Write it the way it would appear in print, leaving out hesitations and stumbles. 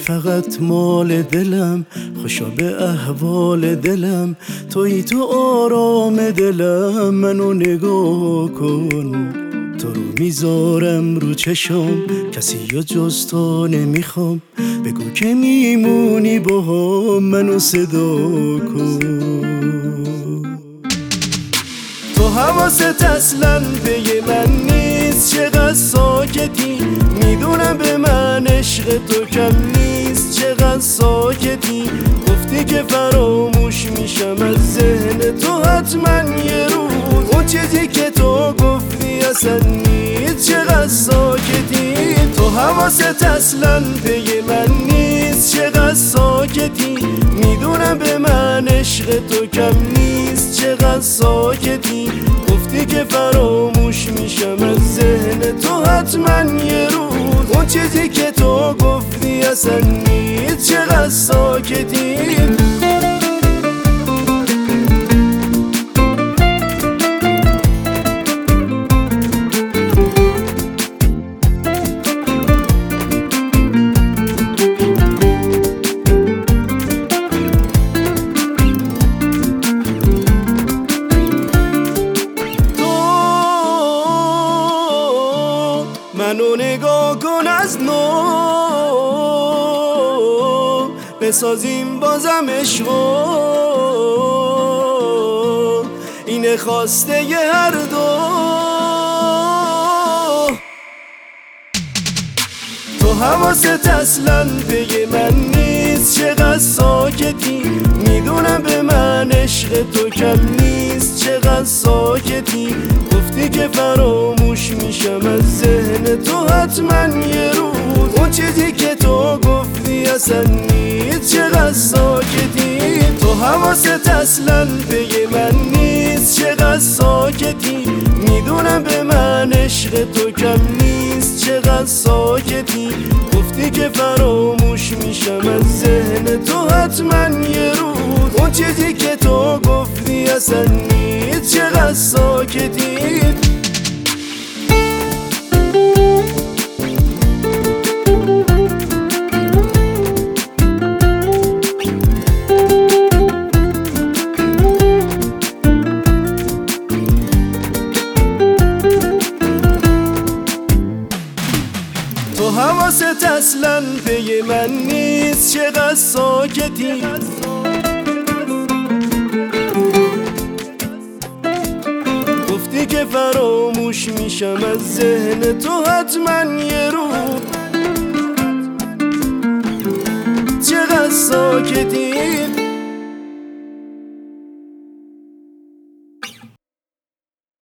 فقط مال دلم، خوشا به احوال دلم، تویی تو آرام دلم. منو نگاه کن، تو رو میذارم رو چشم، کسی یا جز تو نمیخوام، بگو که میمونی باهام، منو صدا کن. تو حواست اصلا به من نیست، چقدر ساکتی، میدونم به من عشق تو کم نیست، چقدر ساکتی، گفتی که فراموش میشم از ذهن تو حتما یه روز، اون چیزی که تو گفتی اصلا نیست، چقدر ساکتی، تو حواست اصلا به من نیست، چقدر ساکتی، میدونم به من عشق تو کم نیست، چقدر ساکتی، گفتی که فراموش میشم از ذهن تو حتما یه روز، اون چیزی که تو گفتی اصلا نیست، چقدر ساکتی. منو نگاه کن از نو، بسازیم بازم عشقو، اینه خواسته ی هر دو. تو حواست اصلا به من نیست، چقدر ساکتی، میدونم به من عشق تو کم نیست، چقدر ساکتی، گفتی که فراموش میشم از ذهن تو حتما یه روز، اون چیزی که تو گفتی اصلا نیست، چقدر ساکتی، تو حواست اصلا به من نیست، چقدر ساکتی، میدونم به من عشق تو کم نیست، چقدر ساکتی، گفتی که فراموش میشم از ذهن تو حتما یه روز، اون چیزی که تو گفتی اصلا نیست، چقدر ساکتی. تو حواست اصلا به من نیست، چقدر ساکتی، گفتی که فراموش میشم از ذهن تو حتما یه روز، چقدر ساکتی.